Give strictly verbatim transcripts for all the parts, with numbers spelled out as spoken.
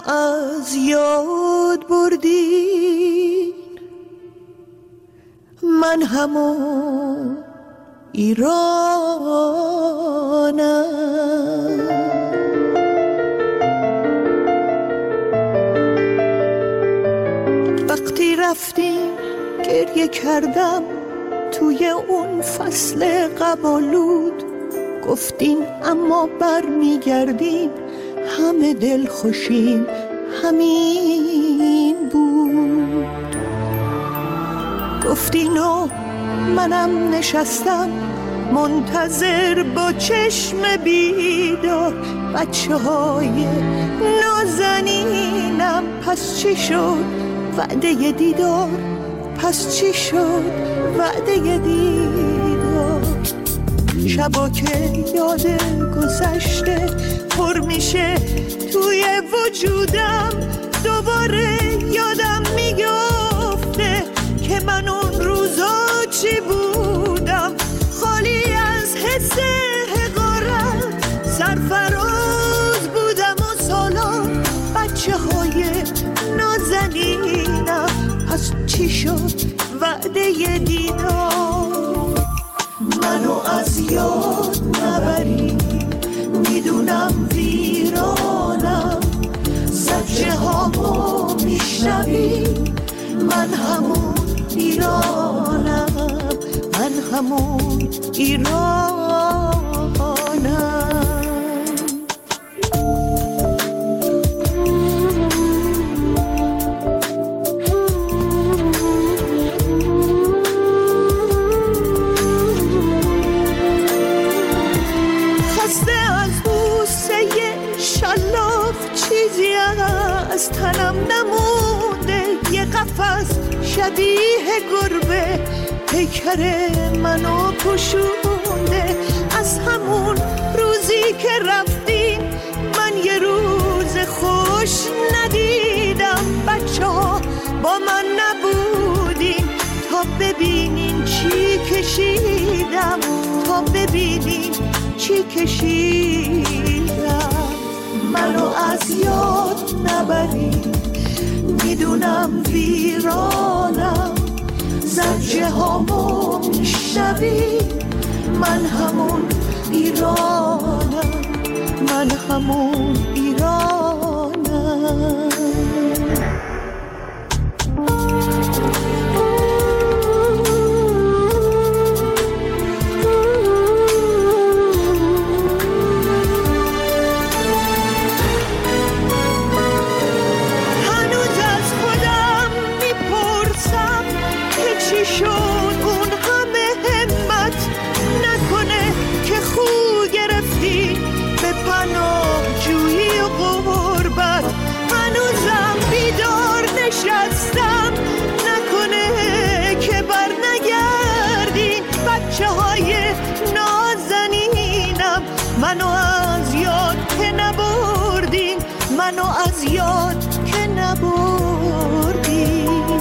از یاد بردین، من همون ایرانم. وقتی رفتین گریه کردم توی اون فصل قبالود، گفتین اما بر میگردین، همه دل خوشیم همین بود. گفتین و منم نشستم منتظر با چشم بیدار، بچه های نازنینم پس چی شد وعده دیدار، پس چی شد وعده دیدار. شبا که یاد گذشته پر میشه توی وجودم، دوباره یادم میگفته که من اون روزا چی بودم، خالی از حس حقارت، سرفراز بودم و سالان بچه های نازنینم، پس چی شد وعده دیدار. منو از یاد نبری، میدونم ویرانم، زجه هامو میشنوی، من همون ایرانم، من همون ایرانم. چیزی از تنم نمونده، یه قفس شبیه گربه پیکر منو پوشونده. از همون روزی که رفتیم من یه روز خوش ندیدم، بچه ها با من نبودین تا ببینین چی کشیدم، تا ببینین چی کشیدم. منو از یاد نبری، میدونم ویرانم، زجه هامو میشنوی، من همون ایرانم، من همون ایرانم. نشستم نکنه که بر نگردین، بچه های نازنینم، منو از یاد که نبردین، منو از یاد که نبردین.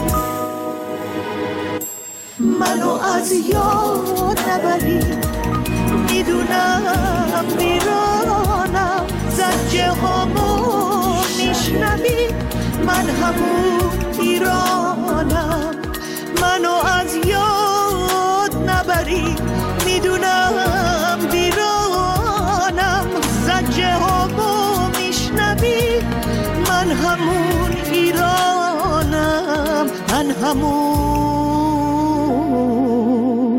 منو از یاد نبرین، میدونم ویرانم، زجه هامو میشنوی، من همون ایرانم. منو از یاد نبری، میدونم ویرانم، زجه هامو میشنوی، من همون ایرانم، من همون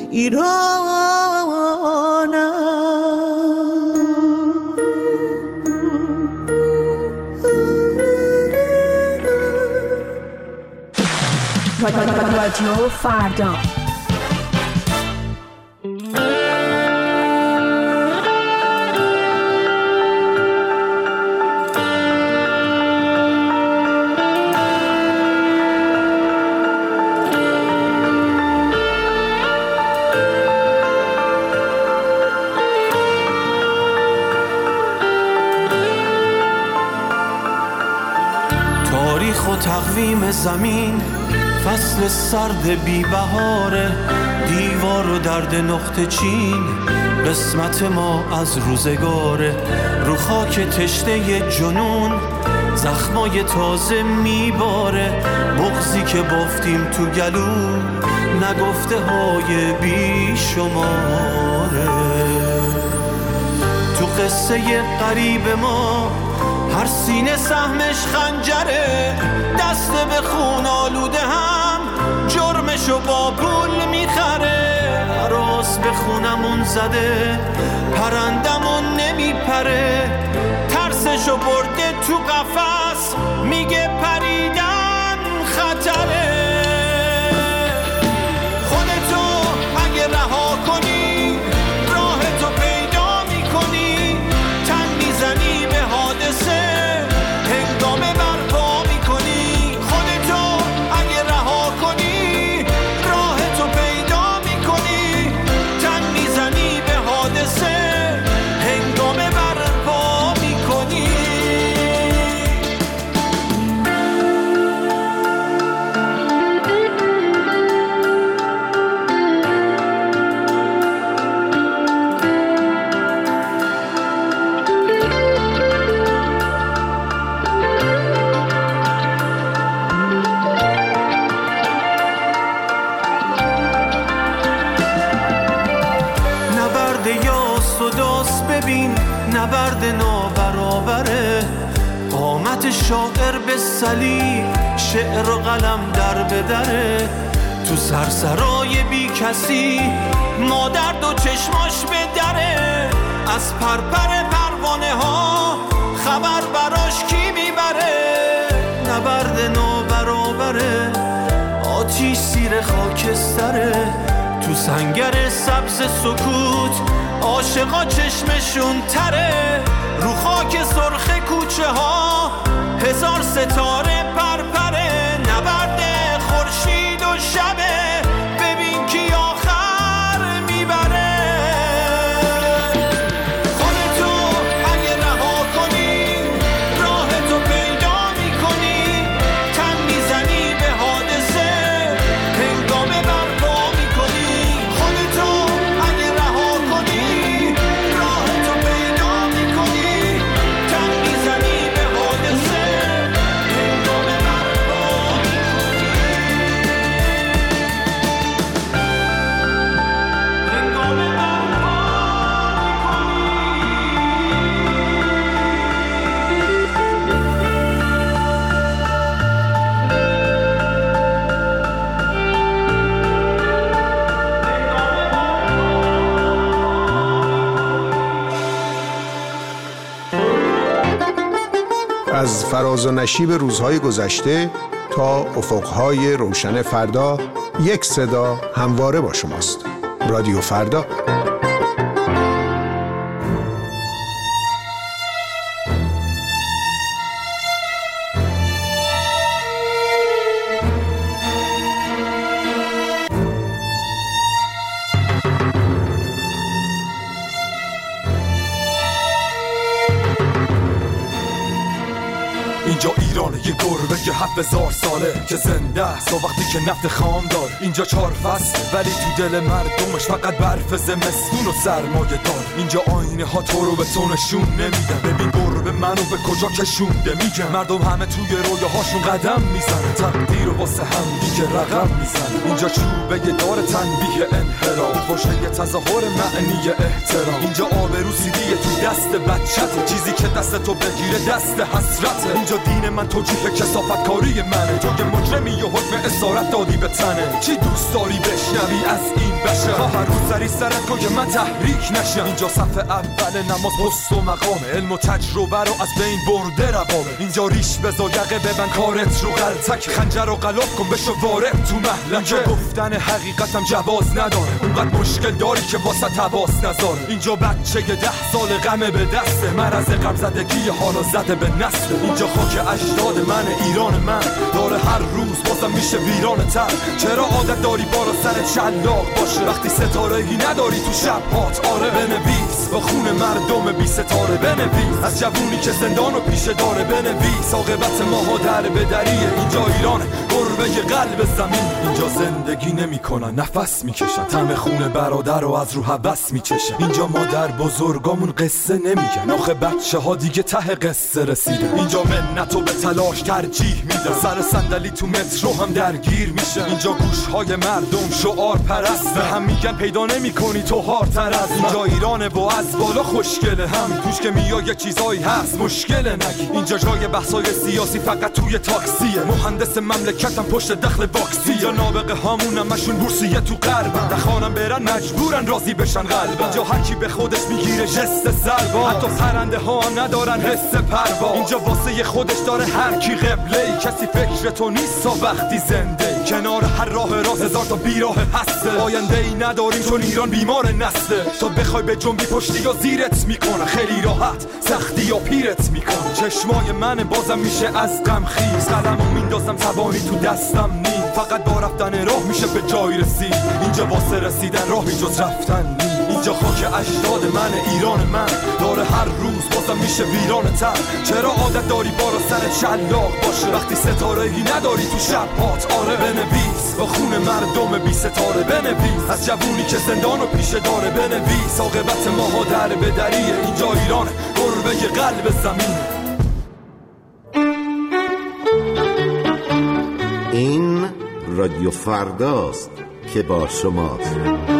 ایرانم. رادیو فردا. تاریخ و تقویم زمین، فصل سرد بی بهاره، دیوار و درد نقطه چین، قسمت ما از روزگاره. رو خاک تشنه جنون زخمای تازه میباره، بغضی که بافتیم تو گلو، نگفته های بی شماره. تو قصه قریب ما هر سینه سهمش خنجره، دست به خون آلوده هم جرمشو با پول میخره. راس به خونمون زده پرندمون نمیپره، ترسشو برده تو قفس میگه پریدن خطره. خودتو اگه رها کنی راهتو پیدا میکنی، تن میزنی به حادثه هنگامه برپا میکنی. خودتو اگه رها کنی راهتو پیدا میکنی، تن میزنی به حادثه هنگامه برپا میکنی. ببین نبرد نابرابره، قامت شاعر به صلیب شعر و قلم در بدره. تو سرسرای بی کسی مادر دو چشماش به دره، از پرپر پروانه ها خبر براش کی میبره. نبرد نابرابره، آتیش زیر خاکستره، تو سنگر سبز سکوت عاشقا چشمشون تره. رو خاک سرخ کوچه ها هزار ستاره پرپره، نبرد خورشید و شبه، ببین کی آخر میبره. خودتو اگه رها کنی راهتو پیدا میکنی، تن میزنی به حادثه هنگامه برپا میکنی. خودتو اگه رها کنی راهتو پیدا میکنی، تن میزنی به حادثه هنگامه برپا میکنی. هنگامه برپا میکنی. از فراز و نشیب روزهای گذشته تا افقهای روشن فردا، یک صدا همواره با شماست. رادیو فردا. اینجا ایرانه، یه گربه یه هفت هزار ساله که زنده است و وقتی که نفت خام دار. اینجا چهار فصل ولی تو دل مردمش فقط برف زمستون و سرمایه دار. اینجا آینه ها تو رو به تو نشون نمیدن، ببین گربه منو به کجا کشونده میگن. مردم همه توی رویاهاشون قدم میزنن، تقدیر و واسه هم دیگه رقم میزنن. اینجا چوبه یه دار تنبیه انحراف، خوشه یه تظاهر معنی احترام. اینجا آبرو سیدیه تو دست بچته، چیزی که دست تو بگیره دست حسرته. اینجا دین من توجیه کثافت کاری منه، تو که مجرمی و حکم اسارت دادی به تنه. چی دوست داری بشنوی از این بشر؟ تا هر روز سری سرت کن که من تحریک نشم. اینجا صف اول نماز پست و مقامه، علم و تجربه رو از بین برده روامه. اینجا ریش بزا یقه ببن کارت رو غلطک، خنجر رو غلاف کن بشو وارد تو محلکه. گفتن حقیقتم جواز نداره، اونقدر مشکل داری که واسه تواس نذاره. اینجا بچه ده سال غمه به دسته، مرض غم زدگی حالا زده به نسل. اینجا خاک اجداد من، ایران من داره هر روز بازم میشه ویران تر. چرا عادت داری بالا سر شلاق باشه وقتی ستاره‌ای نداری تو شب هات؟ آره بنویس با خون مردم بی ستاره بنویس از جوونی که زندان و پیشه داره بنویس عاقبت ماها در بدریه اینجا ایران قربه قلب زمین اینجا زندگی نمی کنن نفس می کشن طعم خون برادر رو از رو هوس می چشن اینجا مادر بزرگامون قصه نمیگن آخه بچه ها دیگه ته قصه رسیدن اینجا منتو به تلاش ترجیح میدن سر صندلی تو مترو هم درگیر میشن اینجا گوشهای مردم شعار پرست به هم میگن پیدا نمی کنی تو هارتر از اینجا ایرانه و از بالا خوشگله هم توش که میای یه چیزایی هست مشکله نگی اینجا جای بحثای سیاسی فقط توی تاکسیه مهندس مملکتم پشت دخل واکسی یا نابغه هامون همشون بورسیه تو غربن نخوانم برن مجبورن راضی بشن قلبن اینجا هر کی به خودش میگیره جست سلوا حتی پرنده ها هم ندارن حس پروا اینجا واسه خودش داره هر کی قبله ای کسی فکر تو نیست تا وقتی زنده کنار هر راه راست هزار تا بیراه هسته آینده ای نداریم چون ایران بیمار نسته تا بخوای به جنبی پشتی یا زیرت میکنه خیلی راحت سختی یا پیرت میکنه چشمای من بازم میشه از غم خیز قلمو میندازم تبانی تو دستم نیم فقط با رفتن راه میشه به جای رسید اینجا واسه رسیدن راهی جز رفتن نیم اینجا خاک اجداد من ایران من داره هر روز بازم میشه ویران تر چرا عادت داری بالا سر شلاق باشه وقتی ستاره ای نداری تو شبات آره بنویس با خون مردم بی ستاره بنویس از جوونی که زندان و پیشه داره بنویس عاقبت ماها در بدریه اینجا ایران قربه قلب زمین این رادیو فرداست که با شماست.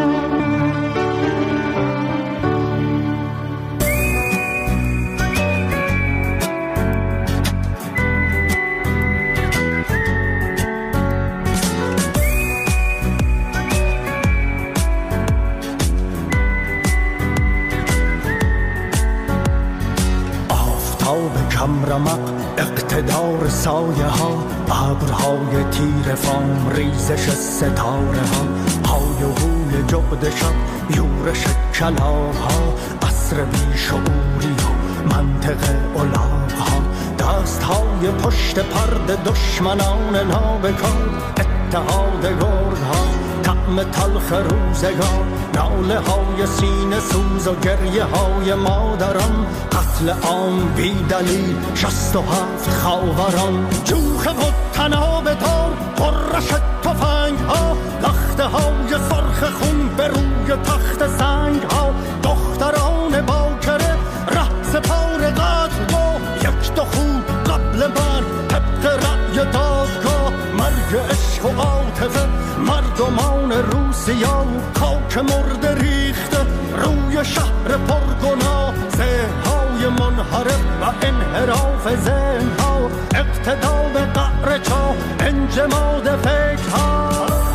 رمق اقتدار سایه ها ابرهای تیر فام ریزش ستاره ها های و هوی جغد شب یورش کلاها عصر بیشعوری و منطق الاغ ها دست های پشت پرد دشمنان نابکار اتحاد گرد ها طعم تلخ روزگار ناله های سینه سوز و گریه های مادران قتل عام بی دلیل شست و هفت خاوران جوخ و تناب دار قرش تفنگ ها لخته های سرخ خون به روی تخت سنگ ها دختران باکره ره سپار قتل و یک دو خون قبل من طبق رأی دادگاه مرگ عشق و عاطفه مردمان روسیا خاک مرده ریخته روی شهر پرگناه ذهن‌های منحرف و انحراف ذهن‌ها اقتدا به قعر چاه انجماد فکرها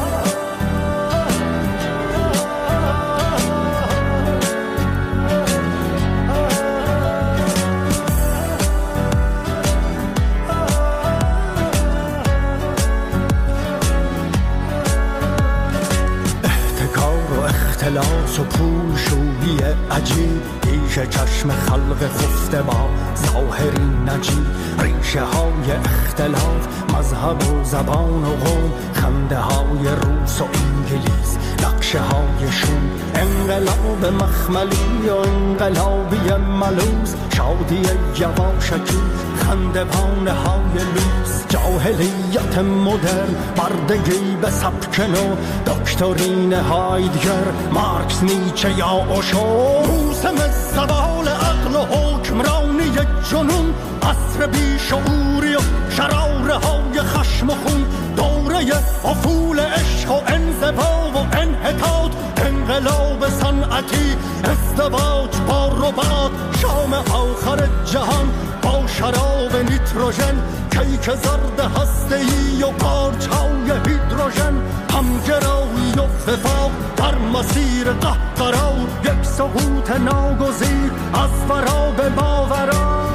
اختلاس و پول شویی عجیب پیش چشم خلق خفته با ظاهری نجیب ریشه های اختلاف مذهب و زبان و قوم خنده های روس و انگلیس نقشه های شوم انقلاب مخملی و انقلابی ملوس شادی یواشکی خنده بانه های لوس جاهلیت مدرن بردگی به سبک نو دکترین هایدگر مارکس نیچه یا اوشو موسم زوال عقل و حکمرانی جنون عصر بیشعوری و شراره های خشم و خون دوره افول عشق و انزوا و انحطاط انقلاب صنعتی ازدواج با ربات شام آخر جهان با شراب نیتروژن کیک زرد هسته‌ای و پارچه‌های هیدروژن همگرایی و وفاق در مسیر قهقرا یک سقوط ناگزیر از فرا به باورا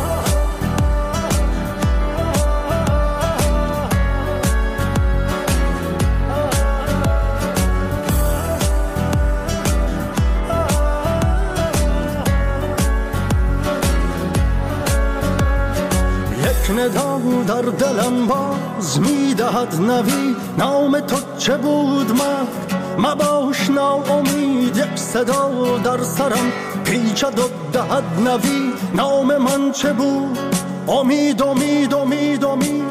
ندا در دلم باز میدهد نوی نام تو چه بود مرد مباش ناامید یک صدا در سرم پیچد و دهد نوی نام من چه بود امید امید امید امید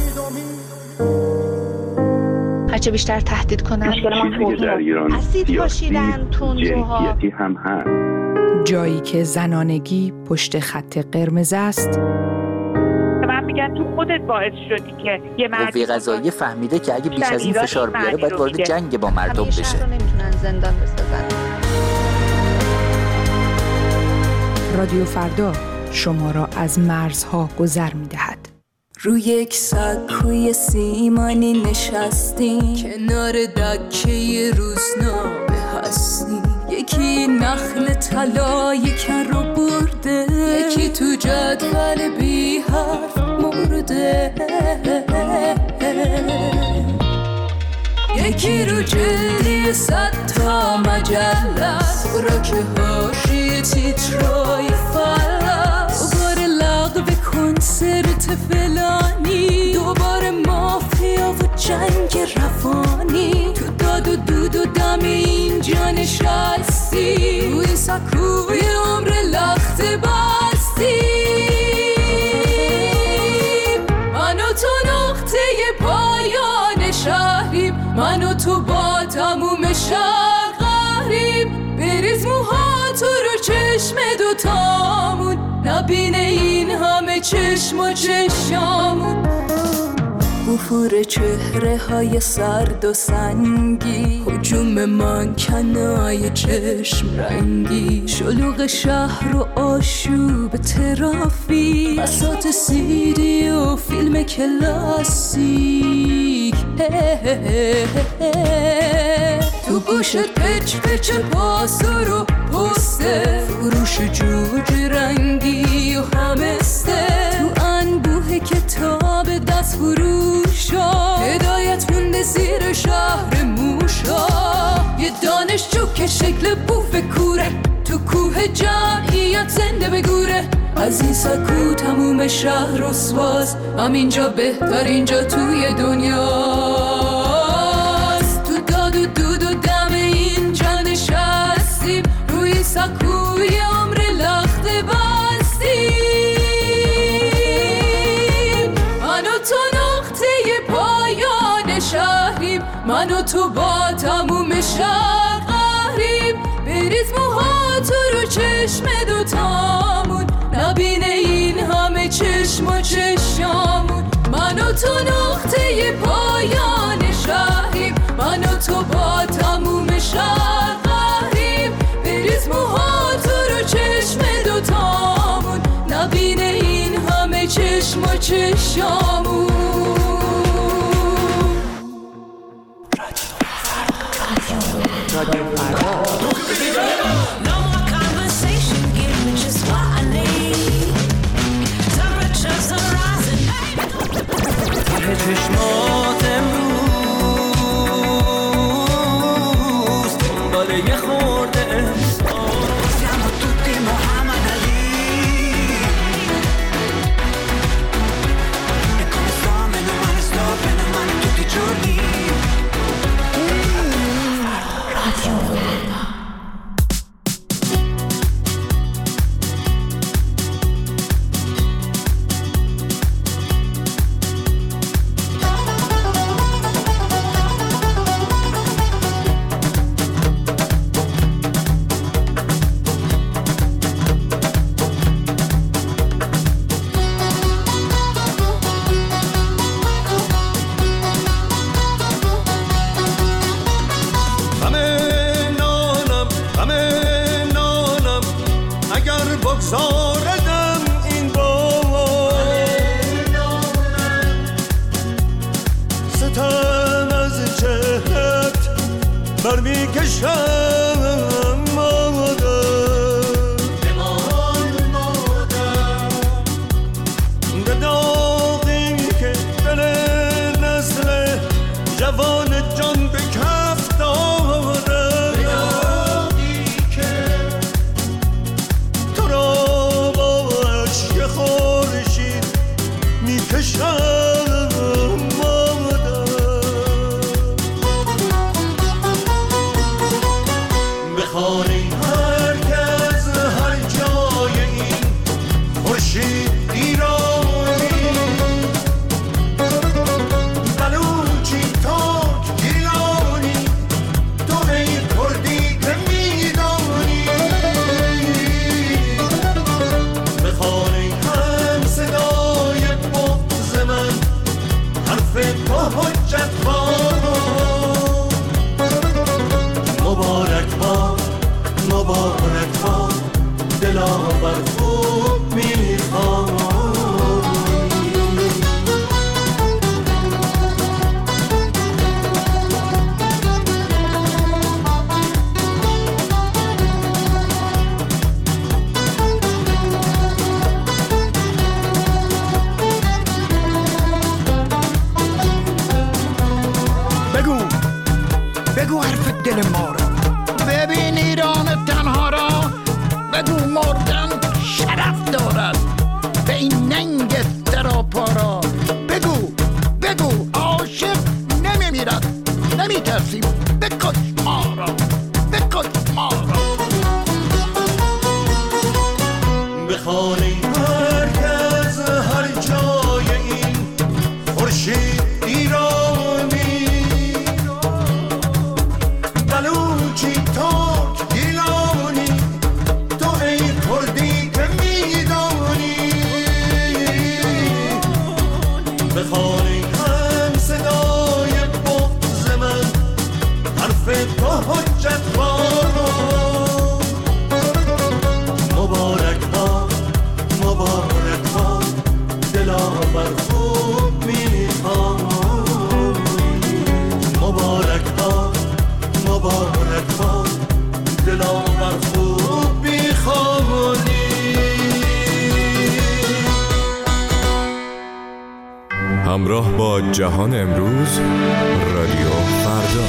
هرچه بیشتر تهدید کنن اسید پاشیدن تندروها هم هست. جایی که زنانگی پشت خط قرمز است. من میگن تو خودت باعث شدی که یه مرد قوه قضاییه فهمیده که اگه بیش از این فشار بیاره باید وارد جنگ با مردم بشه. همیشه رو نمیتونن زندان بسازن. رادیو فردا شما را از مرزها گذر می‌دهد. روی یک سکوی سیمانی نشستیم، کنار دکه روزنامه هستیم. یکی نخل طلا یکن رو برده، یکی تو جدول بی حرف مرده، یکی رو جلدی صد تا مجله، خوراک حاشیه تیترای فلس، دوباره لغو کنسرت فلانی، دوباره مافیا و جنگ روانی. تو داد و دود و دم اینجا نشستی، توی سکوی عمر لخت بستی. من و تو نقطه پایان شهریم، من و تو با تموم شهر قهریم. بریز موها تو رو چشم دوتامون، نبینه این همه چشم و چشامون. گفور چهره های سرد و سنگی، هجوم منکنای چشم رنگی، شلوغ شهر و آشوب ترافیک، بساط سیدی و فیلم کلاسیک. تو گوشت پچ پچ پاسور و پسته، فروش جوج رنگی و همسته، تو انبوه کتاب دست فروشا، هدایت مونده زیر شهر موشا. یه دانشجو که شکل بوف کوره، تو کوه جمعیت زنده بگوره. از این سکو تموم شهر رسواست، همینجا بهتر اینجا توی دنیاست. تو داد و دود و دم اینجا نشستیم، روی سکوی عمر لخت بستیم. من و تو نقطه پایان شهریم، من و تو با تموم شهر قهریم. بریز موها تو رو چشم دوتامون، نبینه این همه چشم و چشامون. من و تو نقطه پایان شهریم، من و تو با تموم شهر قهریم. بریز موها تو رو چشم دوتامون، نبینه این همه چشم و چشامون. رادیو فردا. No more conversation, give me just what I need. Temperatures are rising. ته خانه مرکز هر جای این خورشید ایرانی بلوچی ترک گیلانی تو ای کردی که میدانی به خانه هم صدای بغض من حرف تو حجت بارو مبارک باد مبارک باد دلاور خوب میخوای مبارک باد مبارک باد دلاور خوب میخوای همراه با جهان امروز رادیو فردا.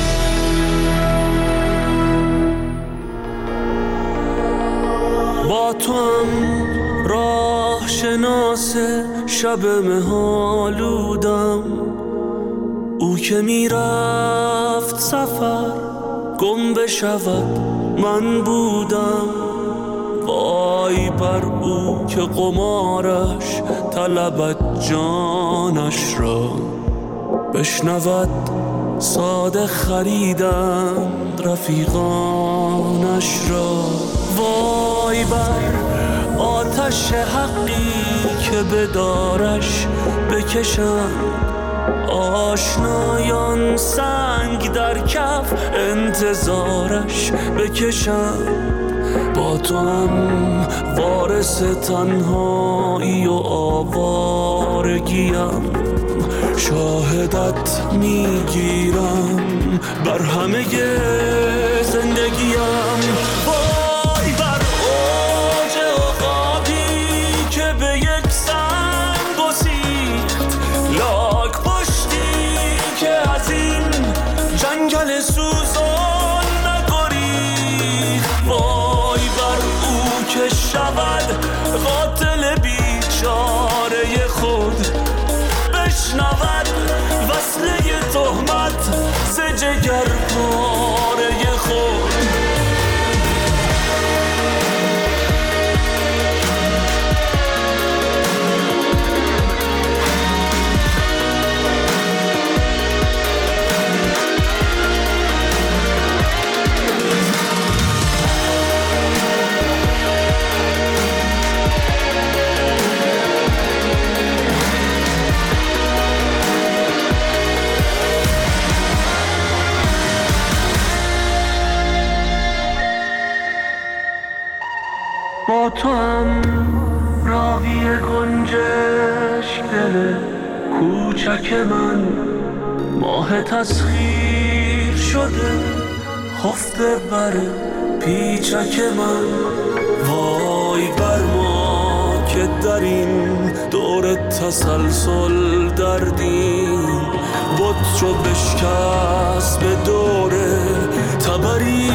با تو هم راه شناس شب مهالودم او که میرفت سفر گم بشود من بودم وای بر او که قمارش طلبت جانش را بشنود ساده خریدند رفیقانش را وای بر آتش حقی که به دارش بکشند آشنایان سنگ در کف انتظارش بکشند با تو هم وارث تنهایی و آوارگیم شاهدت میگیرم بر همه زندگیم وای بر اوج عقابی که به یک سنگ گسیخت لاک پشتی که از این جنگل سوزان نگریخت وای بر او که شود قاتل بیچاره خود بشنود وصله تهمت ز جگر پاره خود با تو هم راوی گنجشک دل کوچک من ماه تسخیر شده خفته بر پیچک من وای بر ما که در این دور تسلسل دردیم بود چو بشکست به دوره تبری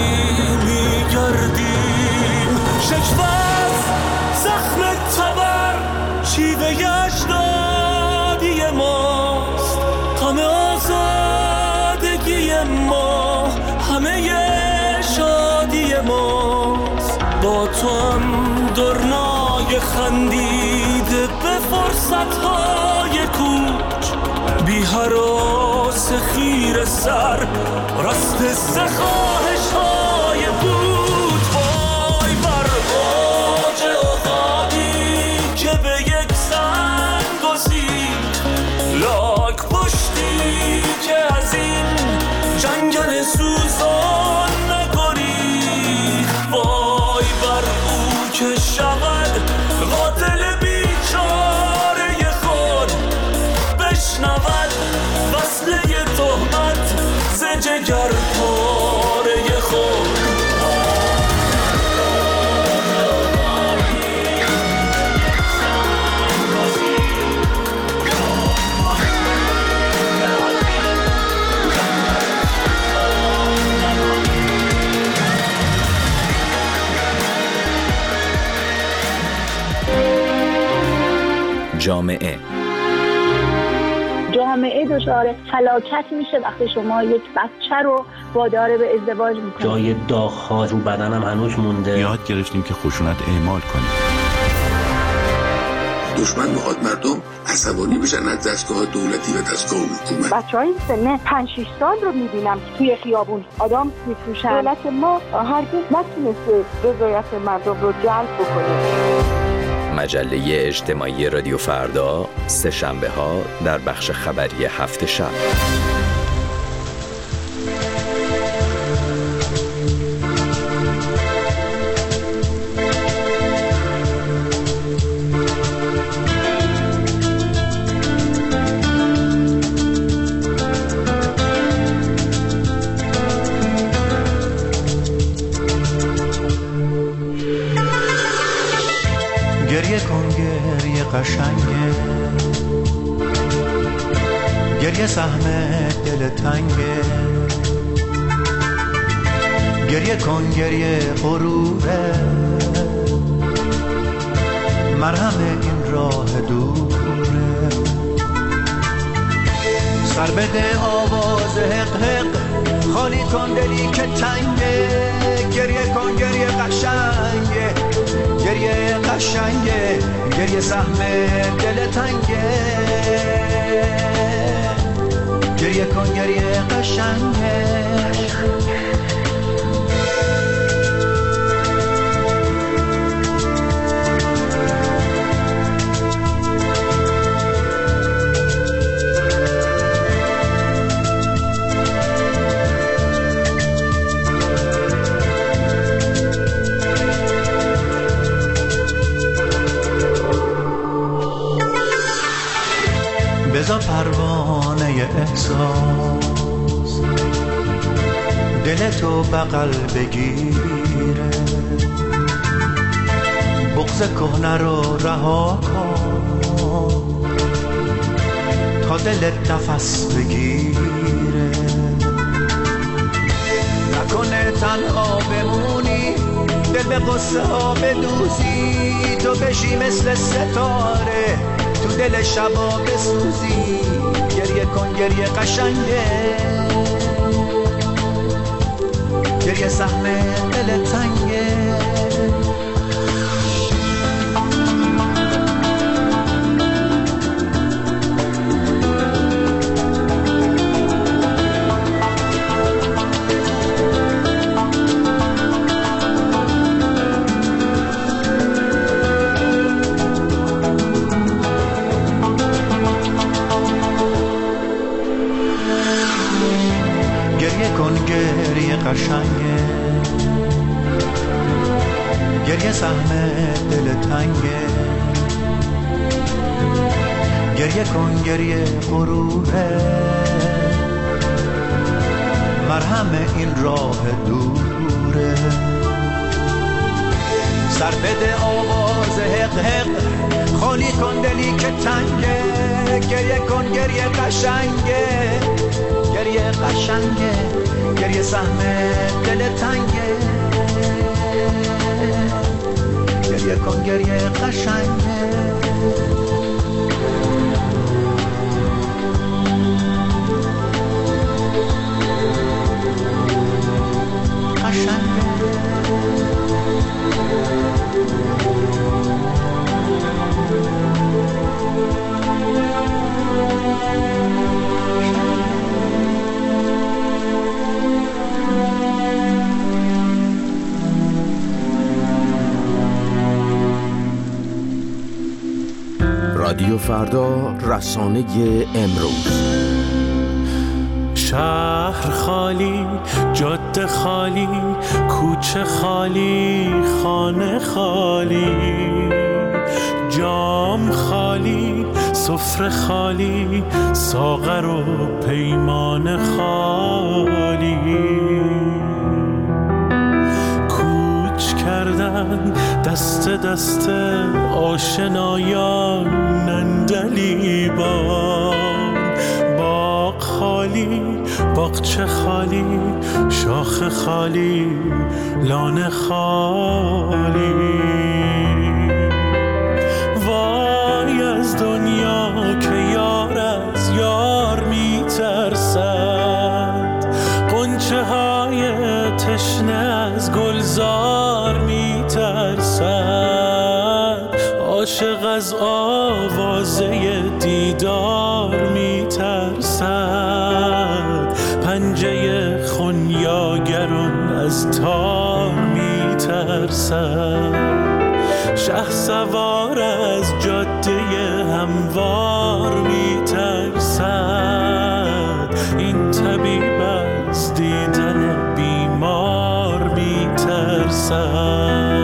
میگردیم شکفت زخم تبر شیوه اجدادی ماست همه آزادگی ما همه شادی ماست با تو هم درنای خندیده به فرصتهای کوچ بی هراس خیر سر رست سخواهش های بود وای بر اوج عقابی که به یک سنگ گسیخت لاک پشتی که از این جنگل سوزان نگریخت وای بر او که شود قاتل بیچاره خود بشنود وصله تهمت ز جگر پاره خود جامعه جامعه دچار فلاکت میشه وقتی شما یک بچه رو وادار به ازدواج میکنید. جای داغ‌ها رو بدنم هنوز مونده. یاد گرفتیم که خشونت اعمال کنیم. دشمن میخواد مردم عصبانی بشن از دستگاه دولتی و دستگاه حکومت. بچهای سن پنج شش سال رو میبینم که توی خیابون آدم میفروشن. دولت ما هرگز نتونسته رضایت مردم رو جلب بکنه. مجله اجتماعی رادیو فردا سه شنبه ها در بخش خبری هفت شب. گریه کن گریه قشنگه، گریه سهم دل تنگه، گریه کن گریه غروره، مرهم این راه دوره. سر بده آواز حق حق، خالی کن دلی که تنگه، گریه کن گریه قشنگه، گریه قشنگه، گریه سهم دل تنگه، گریه کن گریه قشنگه. بزا پروانه احساس دل تو بغل بگیره، بغض کهنه رو رها کن تا دلت نفس بگیره. نکنه تنها بمونی، دل به قصه ها بدوزی، تو بشی مثل ستاره تو دل شبا بسوزی. گریه کن گریه قشنگه، گریه سهم دل تنگه. گریه قشنگه، گریه سهم دل تنگه، گریه کن گریه غروره، مرهم این راه دوره. سر بده آواز حق حق، خالی کن دلی که تنگه، گریه کن گریه قشنگه، گریه قشنگه، گریه سهم دل تنگه، گریه کن گریه قشنگه. قشنگه رادیو فردا، رسانه امروز. شهر خالی، جاده خالی، کوچه خالی، خانه خالی، جام خالی، سفره خالی، ساغر و پیمان خالی. کوچ کردن دست دست آشنایان نندلیبان. باغ خالی، باغچه خالی، شاخ خالی، لانه خالی. وای از دنیا که یار از یار میترسد، غنچه های تشنه از گلزار میترسد. عاشق از آوازه دیدار میترسد، پنجه خونیاگران از تار میترسد. شه سوار از جاده هموار میترسد، این طبیب از دیدن بیمار میترسد.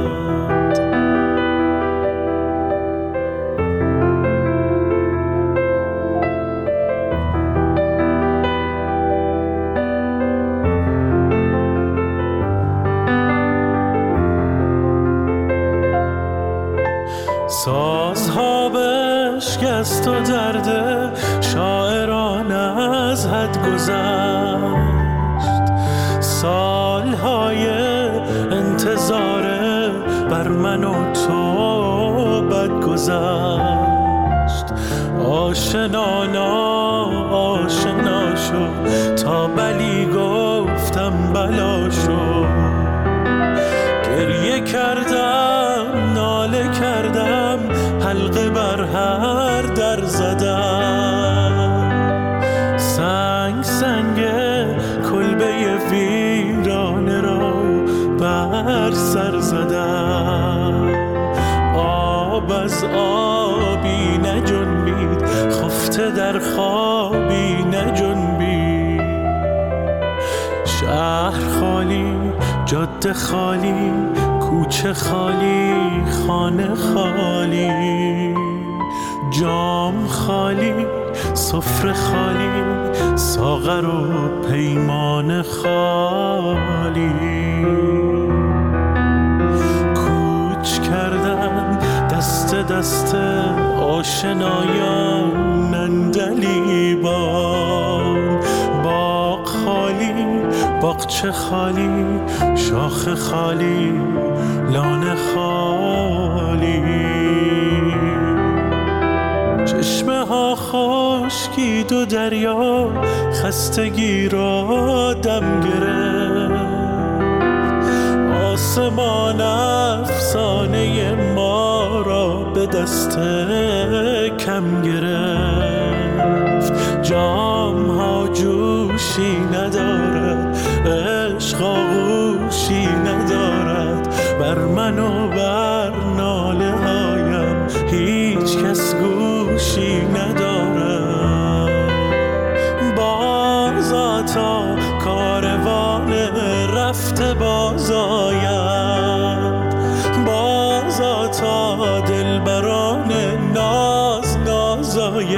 سازها بشکست و درد شاعران از حد گذشت، سالهای انتظار بر من و تو بد گذشت. آشنانا آشنا شد تا بلی گفتم بلا شد. گریه کردم ناله کردم حلقه بر هر در زدم، سنگ سنگ کلبه ویرانه را بر سر زدم. آب از آبی نجنبید، خفته در خوابی نجنبید. شهر خالی، جاده خالی، کوچه خالی، خانه خالی، جام خالی، سفره خالی، ساغر و پیمان خالی. کوچ کردن دست دست آشنایان نندلیبان، باغ خالی، باغچه خالی، شاخ خالی، لانه خالی. چشمه ها خشکید و دریا خستگی را دم گرفت. آسمان افسانه ما را به دست کم گرفت. جام ها جوشی ندارد، عشق آغوشی ندارد، بر من و بر ناله هایم هیچ کس گوشی ندارد. بازا تا کاروان رفته باز آید، بازا تا دلبران ناز ناز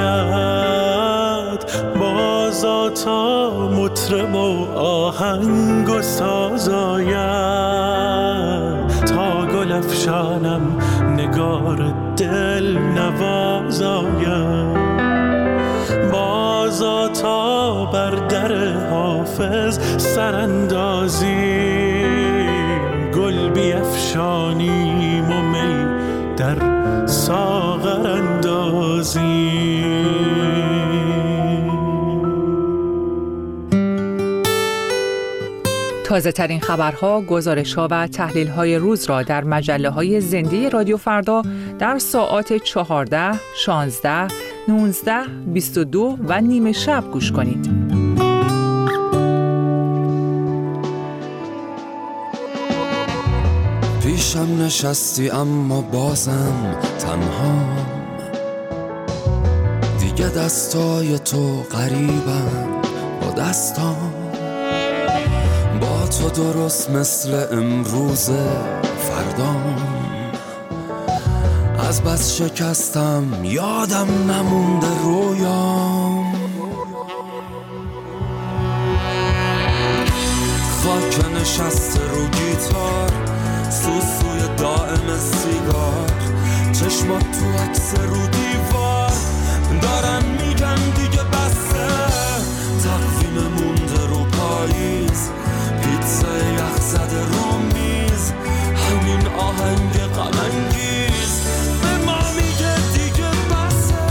آید، بازا تا مطرب و آهنگ و ساز آید، تا گل افشانم نگار دل نواز آید، بازا تا بر در حافظ سراندازی، گل بیفشانیم و می در ساغر اندازی. تازه ترین خبرها، گزارش‌ها و تحلیل‌های روز را در مجله‌های زنده رادیو فردا در ساعات چهارده، شانزده، نوزده، بیست و دو و نیمه شب گوش کنید. پیشم نشستی اما بازم تنها، دیگه دستای تو قریبن با دستام، با تو درست مثل امروز فردام، از بس شکستم یادم نمونده رویام. خاک نشسته رو گیتار، سوسوی دائم سیگار، چشمات تو عکس رو دیوار، دارن میگن دیگه بسته، تقویم مونده رو پاییز، پیتزا یخ زده رو میز، همین آهنگ غم انگیز به ما میگه دیگه بسه.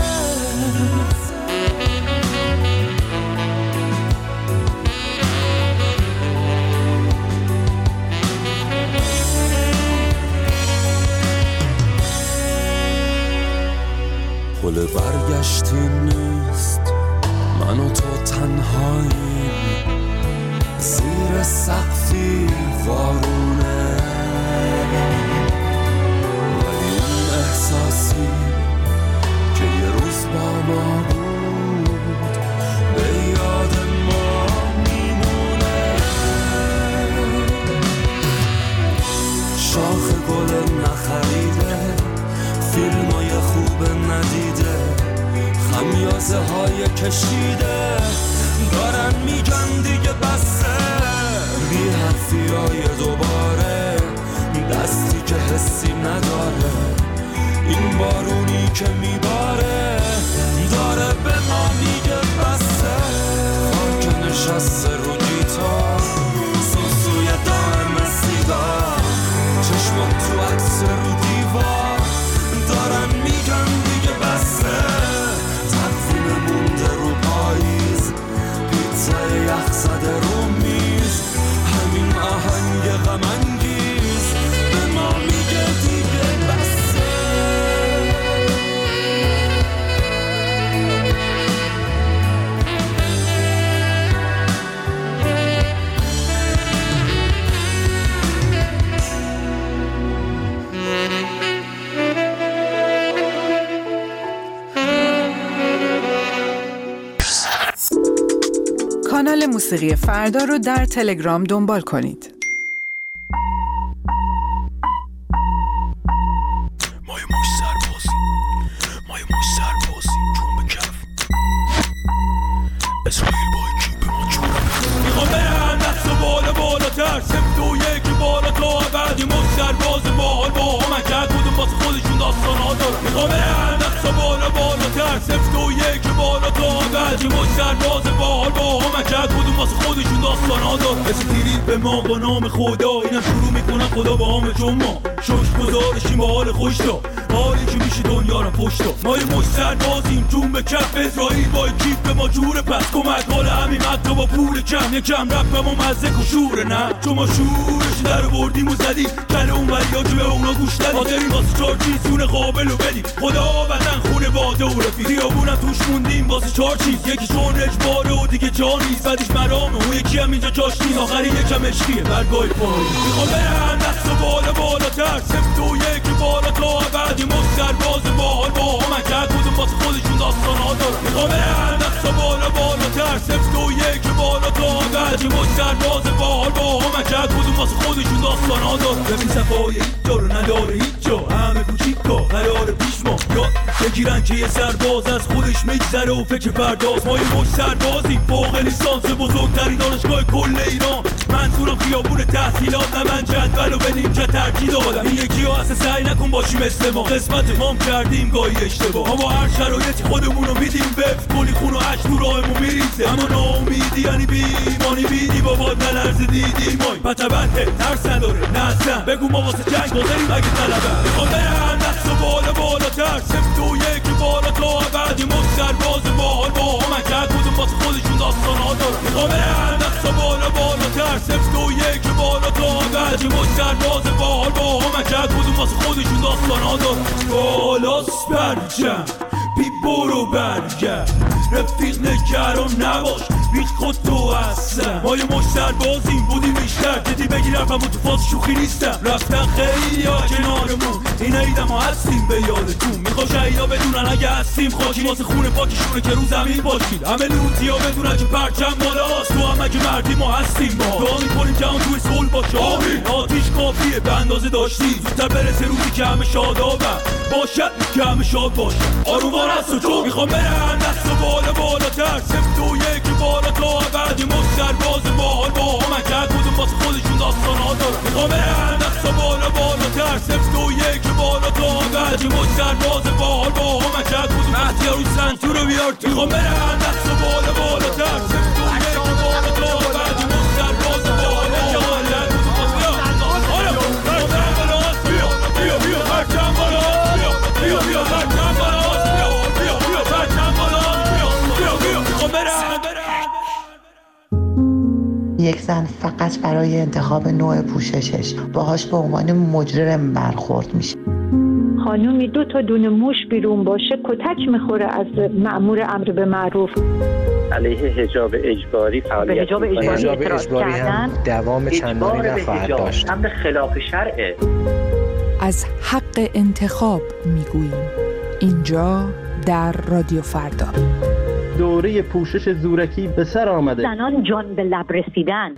راه برگشتی نیست، من و تو تنهایی زیر سقفی وارونه، ولی اون احساسی که یه روز با ما بود به یاد ما میمونه. شاخ گل نخریده، فیلمای خوب ندیده، خمیازه های کشیده دارن میگن دیگه بسه، بی حرفی های دوباره، دستی که حسی نداره، این بارونی که میباره داره به ما میگه بسه. خاک نشسته رو گیتار، سوسوی دائم سیگار، چشمات تو عکس رو دیوار دارن میگن دیگه بسه. تقویم مونده رو پاییز، پیتزای یخ زده رو میز، همین آهنگ غم انگیز به ما میگه دیگه بسه. کانال موسیقی فردا رو در تلگرام دنبال کنید. مایه موش سربازی، مایه موش سربازی، جون به کف اسرائیل با اکیپ ما جون میخوام برم دست و بالا بالاتر، سفت و یکی بالا تا بعدی موش سرباز باحال با هم کرد کدوم واسه خودشون داستان ها دارن. میخوام برم دست و بالا بالاتر، سفت و یکی بالا تا بعدی موش سرباز باحال با هم کرد کدوم واسه خودشون داستان ها دارن. مثل تیرید به ما با نام خدا، اینم شروع میکنن خدا با همه چون ما شوش گذارشیم با حال خوش دا، حالی که میشه دنیا رو پشت دا. ما یه مش سربازیم جون به کف، اسرائیل با اکیپ به ما جوره، پس کمک حال همین حتی با پول کم یکم رپ به ما مزه و شوره. نه چون ما شورش در بردیم و زدیم کله اون وریا که به اونا گوش دادیم، حاضرین واسه چار چیز سونه قابل و بدیم، خدا وطن خونه باده و رفیق، خیابونم توش موندیم واسه چار چیز، یکی چون اجباره و دیگه جا نیست، بعدش مرامه اون یکی هم اینجا جاش نیست، آخری یکم عشقیه برگای پایی. میخوام برم دست و بالا بالاتر، سفت و یکی بالا تا بعدی موش سرباز باحال با هم کرد کدوم واسه خودشون داستان ها دارن. میخوام برم دست و بالا بالاتر، سفت و یکی بالا تا بعدی موش سرباز باحال با هم کرد کدوم واسه خودشون داستان ها دارن. ببین صفای هیچ جا رو نداره هیچ جا، همه کوچیکا قرار پیش ما یاد بگیرن که یه سرباز از خودش میگذره و فکر فرداست. ما یه مش سربازیم فوق لیسانس بزرگترین دانشگاه کل ایران، منظورم خیابون تحصیلات، نه من جدول و بدیم که ترکیب دادم، این یکی ها اصلا سعی نکن باشی مثل ما، قسمت مام کردیم گاهی اشتباه، اما هر شرایطی خودمون رو میدیم، وفت کلی خون و عشق تو راهمون میریزه، اما ناامیدی یعنی بیمانی بیدی بابا نلرز دیدی مای پتبته ترس نداره نه بگو ما واسه جنگ بازاریم اگه طلبه. میخوام برم دست و بالا بالاتر، سفت و یکی بالا تا بعدی موش سرباز باحال با هم کرد کدوم واسه خودشون داستان ها دارن. میخوام برم دست و بالا بالاتر، سفت و یکی بالا تا بعدی موش سرباز باحال با هم کرد کدوم واسه خودشون داستان ها دارن. بالاست برجم بی برو برگرد، رفیق نگران نباش بیچ خود تو هستم، ما یه مش سربازیم بودیم بیشتر، دیدی بگیرم و تو فاز شوخی نیستم، رفتن خیلی ها کنارمون، این عیدم ها هستیم به یادتون، میخوا شهیدا بدونن اگه هستیم خاکی واسه خونه پاکشونه که رو زمین باشید، همه لوتی ها بدونن که پرچم بالاست، تو هم اگه مردی ما هستیم با دعا میکنیم که هم توی صلح باشه، آمین آتیش کافیه به اندازه داشتی، زودتر برسه روزی که همه شادابم باشد که همه شاد باشه، آرومان هست و چون میخوام برم دست و بالا بالاتر، سفت و یکی بالا تا بعدی موش سرباز باحال با هم کرد کدوم واسه خودشون داستان ها دارن. میخوام برم دست و بالا بالاتر، سفت و یکی بالا تا بعدی موش سرباز باحال با هم کرد کدوم مهدی روی سنتور رو بیار تو. میخوام برم دست و بالا بالاتر، سفت و یکی بالا تا بعدی موش سرباز باحال با هم کرد کدوم بیا بیا بیا پرچم بالا، بیا بیا بیا پرچم بالا، بیا بیا پرچم بالا، بیا بیا میخوام برم. یک زن فقط برای انتخاب نوع پوششش باهاش به عنوان مجرم برخورد میشه. خانومی دو تا دونه موش بیرون باشه کتک میخوره از مأمور امر به معروف. علیه حجاب اجباری فعالیت به حجاب اجباری اعتراض کردن، دوام چندانی نخواهد داشت. امر خلاف شرعه. از حق انتخاب میگوییم اینجا در رادیو فردا. دوره پوشش زورکی به سر آمده. زنان جان به لب رسیدن.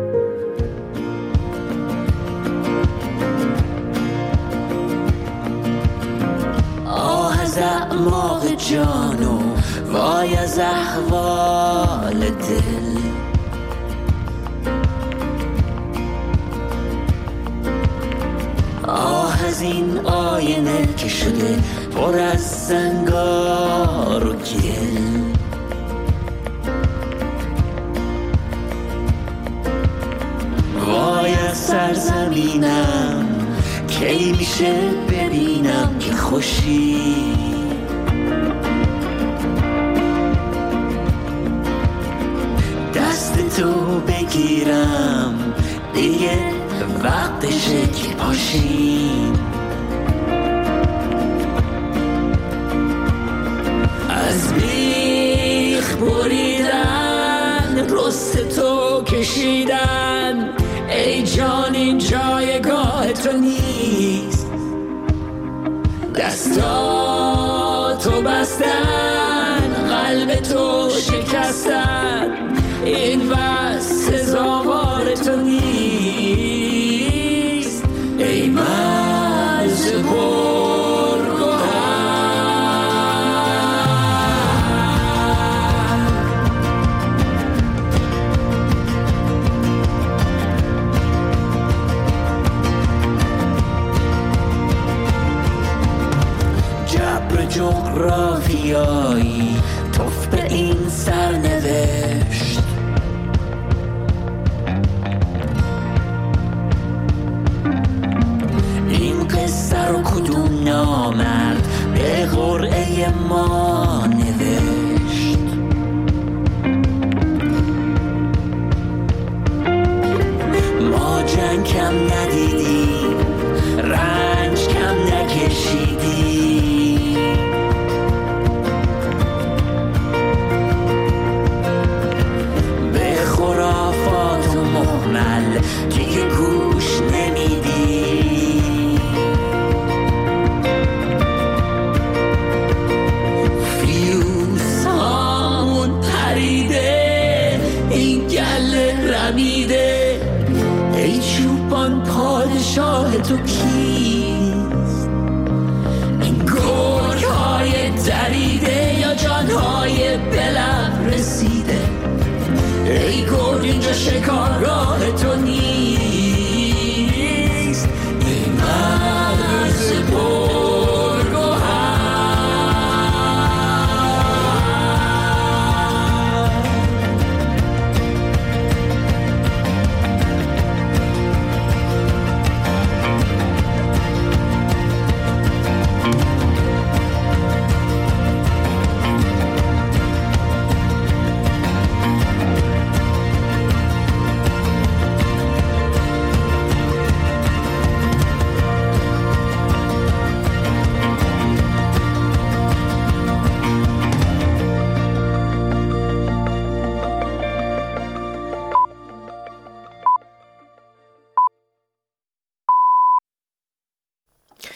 آه از اعماق جانو وای از احوال دل، آه از این آینه که شده پر از زنگار و گل. وای از سرزمینم کی میشه ببینم که خوشی، دست تو بگیرم دیگه وقتشه که پاشیم. از بیخ بریدن رست تو کشیدن، ای جان این جایگاه تو نیست. دستاتو بستن قلب تو شکستن، این بس سزاوار تو نیست. ای مرز پرگوهر، جبر جغرافیایی توف به این سرنوشت. این قصه رو کدوم نامرد به قرعه ما نوشت؟ ما جنگ کم ندیدیم، رنج کم نکشیدیم،